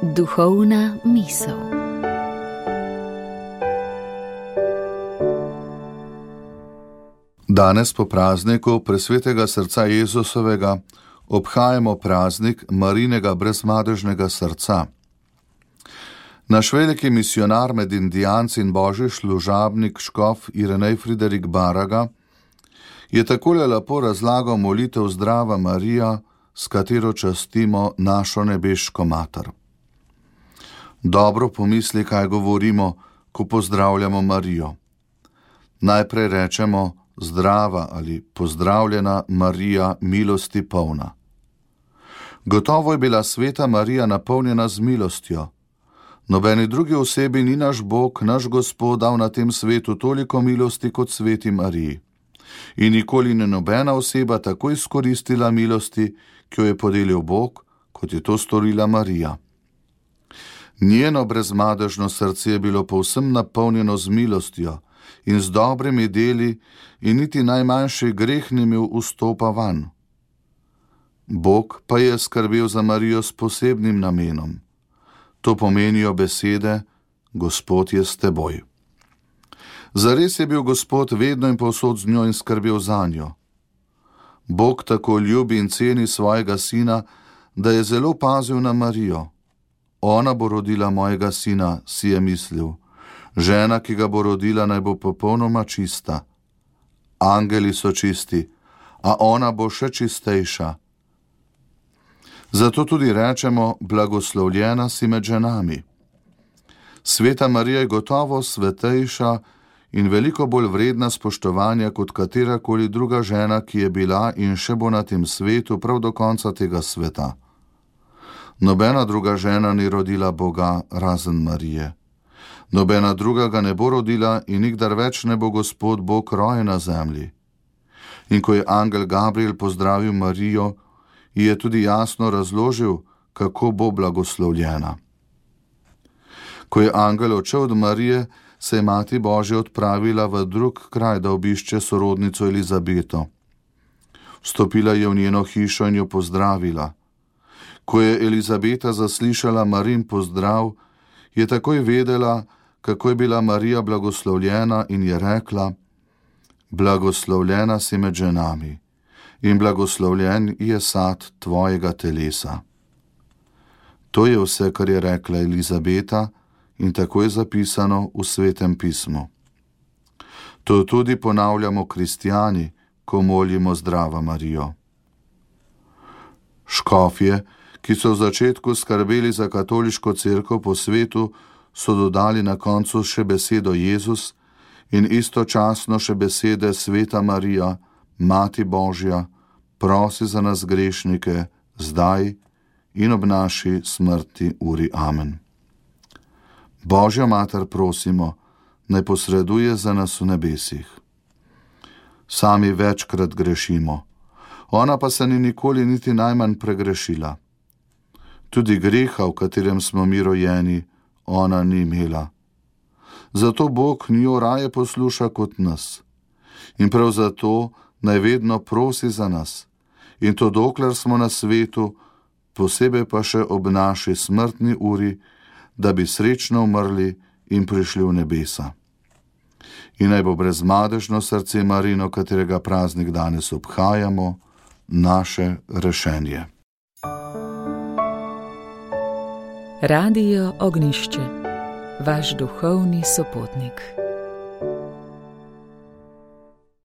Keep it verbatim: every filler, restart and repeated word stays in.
Duhovna misel. Danes po prazniku presvetega srca Jezusovega obhajamo praznik Marijinega brezmadežnega srca. Naš veliki misionar med Indijanci in božji služabnik škof Irenej Friderik Baraga je takole lepo razlagal molitev Zdrava Marija, s katero častimo našo nebeško mater. Dobro pomisli, kaj govorimo, ko pozdravljamo Marijo. Najprej rečemo zdrava ali pozdravljena Marija, milosti polna. Gotovo je bila sveta Marija napolnjena z milostjo. Nobeni drugi osebi ni naš Bog, naš Gospod dal na tem svetu toliko milosti kot sveti Mariji. In nikoli ni nobena oseba tako izkoristila milosti, ki jo je podelil Bog, kot je to storila Marija. Njeno brezmadežno srce je bilo povsem napolnjeno z milostjo in z dobrimi deli in niti najmanjši greh ni imel vstopa van. Bog pa je skrbel za Marijo s posebnim namenom. To pomenijo besede: Gospod je s teboj. Zares je bil Gospod vedno in povsod z njo in skrbel za njo. Bog tako ljubi in ceni svojega sina, da je zelo pazil na Marijo. Ona bo rodila mojega sina, si je mislil. Žena, ki ga bo rodila, naj bo popolnoma čista. Angeli so čisti, a ona bo še čistejša. Zato tudi rečemo: blagoslovljena si med ženami. Sveta Marija je gotovo svetejša in veliko bolj vredna spoštovanja kot katerakoli druga žena, ki je bila in še bo na tem svetu prav do konca tega sveta. Nobena druga žena ni rodila Boga razen Marije. Nobena druga ga ne bo rodila in nikdar več ne bo Gospod Bog rojen na zemlji. In ko je angel Gabriel pozdravil Marijo, ji je tudi jasno razložil, kako bo blagoslovljena. Ko je angel odšel od Marije, se je mati Božja odpravila v drug kraj, da obišče sorodnico Elizabeto. Vstopila je v njeno hišo in jo pozdravila. Ko je Elizabeta zaslišala Marijin pozdrav, je takoj vedela, kako je bila Marija blagoslovljena in je rekla: blagoslovljena si med ženami in blagoslovljen je sad tvojega telesa. To je vse, kar je rekla Elizabeta, in tako je zapisano v Svetem pismu. To tudi ponavljamo kristjani, ko molimo Zdrava Marijo. Škofje, ki so v začetku skrbeli za katoliško cerkev po svetu, so dodali na koncu še besedo Jezus in istočasno še besede Sveta Marija, Mati Božja, prosi za nas grešnike, zdaj in ob naši smrti uri. Amen. Božja mater prosimo, naj posreduje za nas v nebesih. Sami večkrat grešimo, ona pa se ni nikoli niti najmanj pregrešila. Tudi greha, v katerem smo mi rojeni, ona ni imela. Zato Bog njo raje posluša kot nas. In prav zato naj vedno prosi za nas. In to dokler smo na svetu, posebej pa še ob naši smrtni uri, da bi srečno umrli in prišli v nebesa. In naj bo brezmadežno srce Marijino, katerega praznik danes obhajamo, naše rešenje. Radio Ognjišče, vaš duhovni sopotnik.